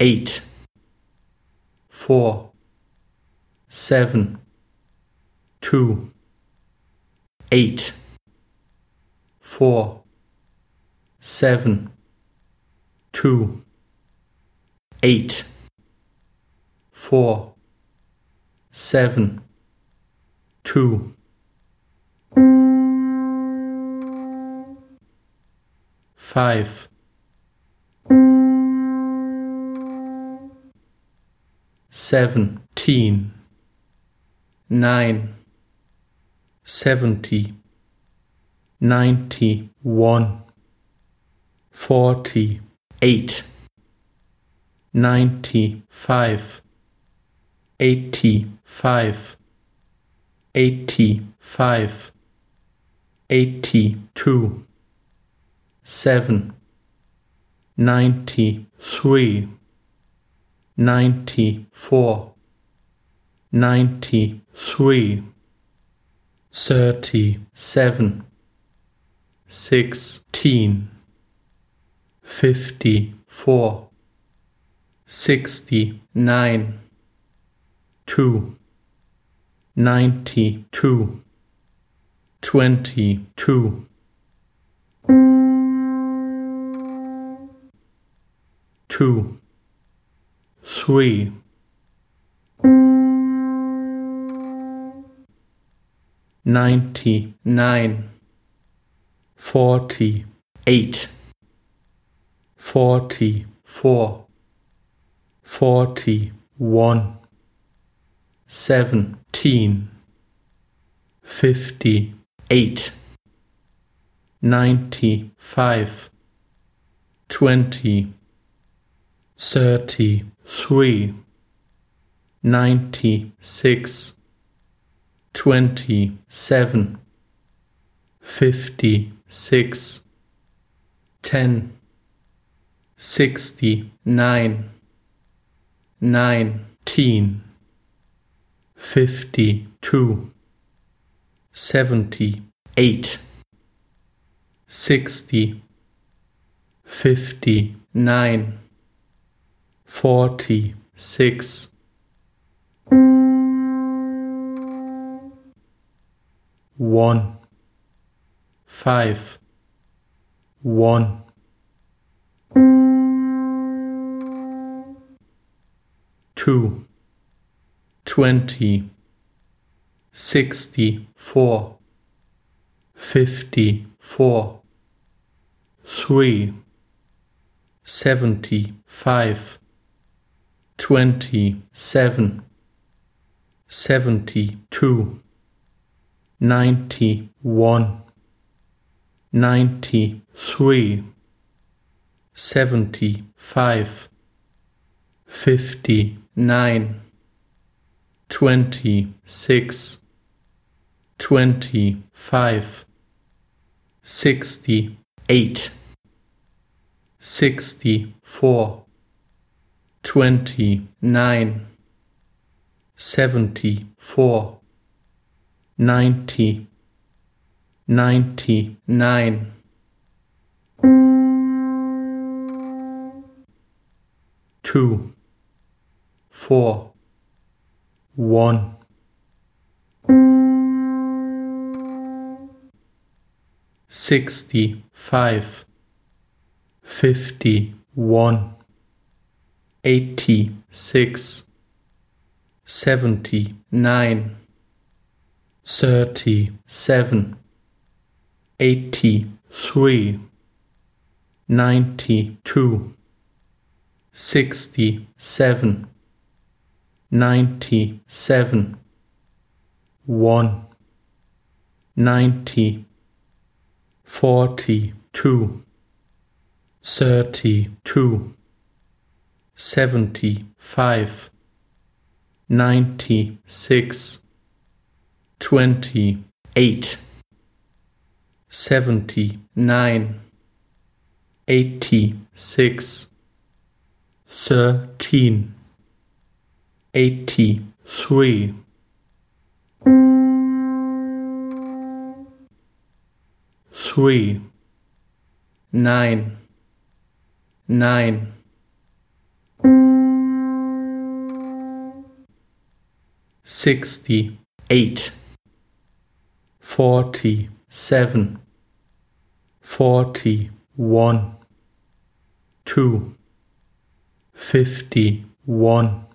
8, 4, 7, 2, 8, 4, 7, 2, 8, 4, 7, 2, 5, 17, 9, 70, 91, 48, 95, 85, 85, 82, 7, 93, 94, 93, 37, 16, 54, 69, 2, 92, 22, 2, 3, 99, 48, 44, 41, 17, 58, 95, 20, 33, 96, 27, 56, 10, 69, 19, 52, 78, 60, 59, 46, 1, 5, 1, 2, 20, 64, 54, 3, 75, 27, 72, 91, 93, 75, 59, 26, 25, 68, 64, 29, 74, 90, 99, 2, 4, 1, 65, 51, 86, 79, 37, 83, 92, 67, 97, 1, 90, 42, 32, 75, 96, 28, 79, 86, 13, 83, 3, 9, 9. 68, 47, 41, 2, 51,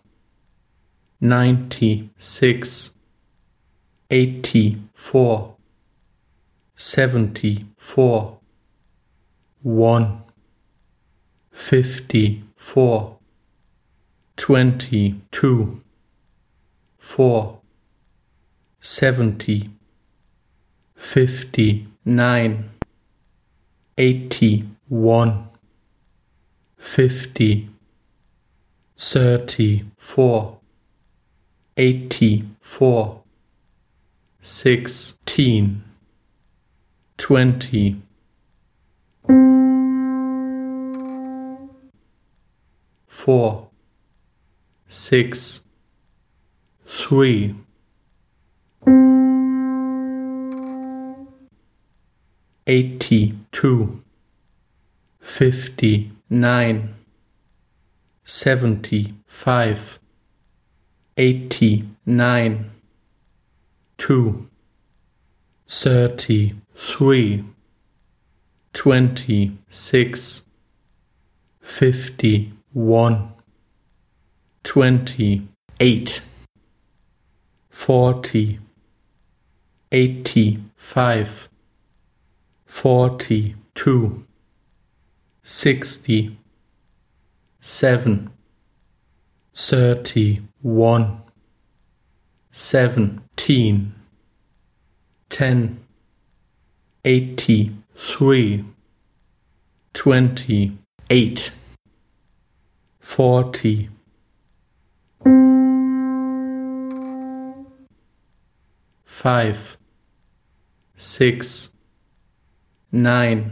96, 84, 74, 1, 54, 22, 4, 70, 59, 81, 50, 34, 84, 16, 20, 4, 6, 3, 82, 59, 75, 89, 2, 33, 26, 51, 28, 40, 85, 42, 60, 7, 31, 17, 10, 83, 28, 40, 5, 6, 9,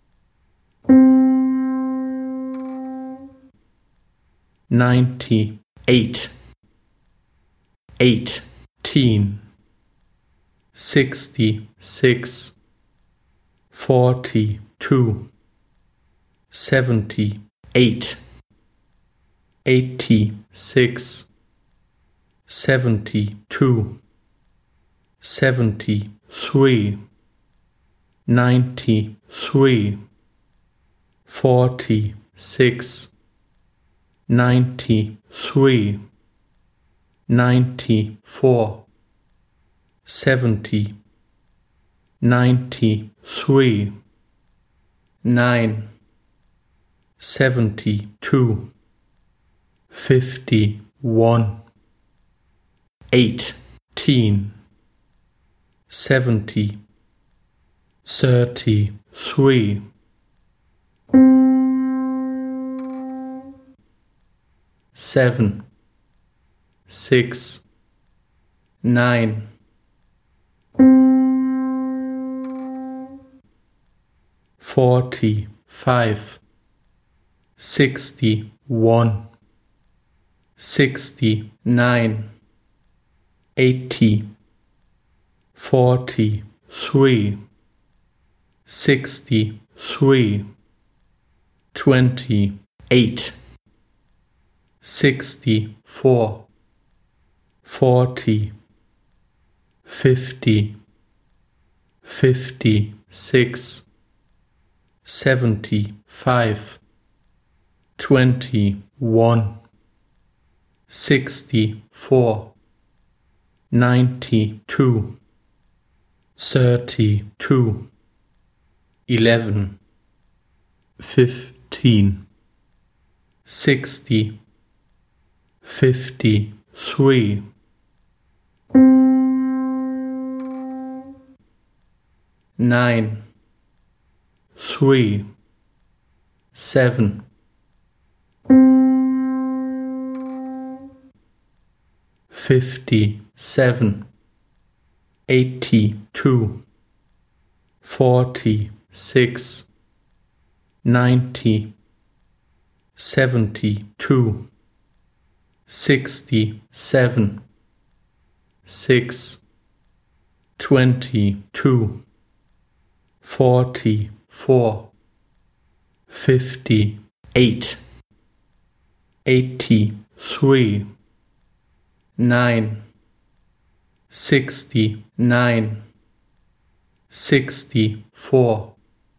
98, 18, 66, 42, 78, 86, 72, 73, 93, 46, 93, 94, 70, 93, 9, 72, 51, 18, 70, 33, 7, 6, 9, 45, 61, 69, 80, 43, 63, 28, 64, 40, 50, 56, 75, 21, 64, 92, 32, 11, 15, 60, 53, 9, 3, 7, 57, 82, 46, 90, 72, 67, 6, 22, 44, 58, 83, 9, 69, 64,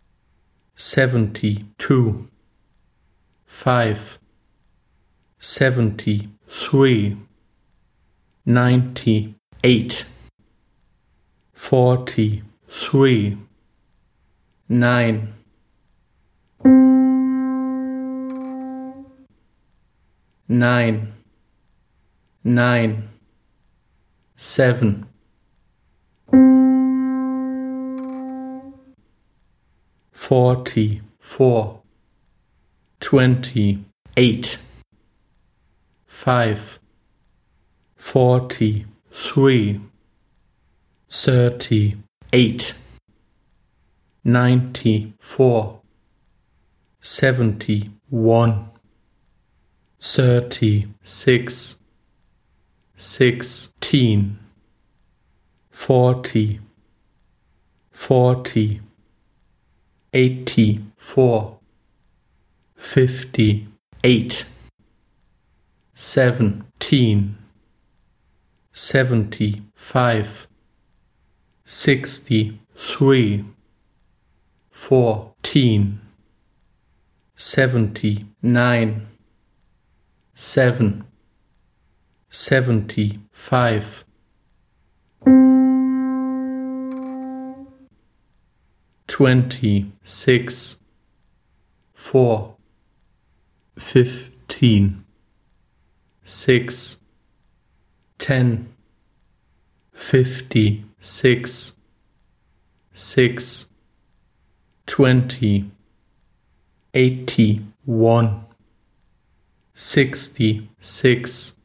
72, 5, 73, 98, 43, 9, 9, 9, 7, 44, 28, 5, 43, 38, 94, 71, 36, 16, 40, 40, 84, 58, 17, 75, 63, 14, 79, 7, 75, 26, 4, 15, 6, 10, 56, 6, 20, 81, 66,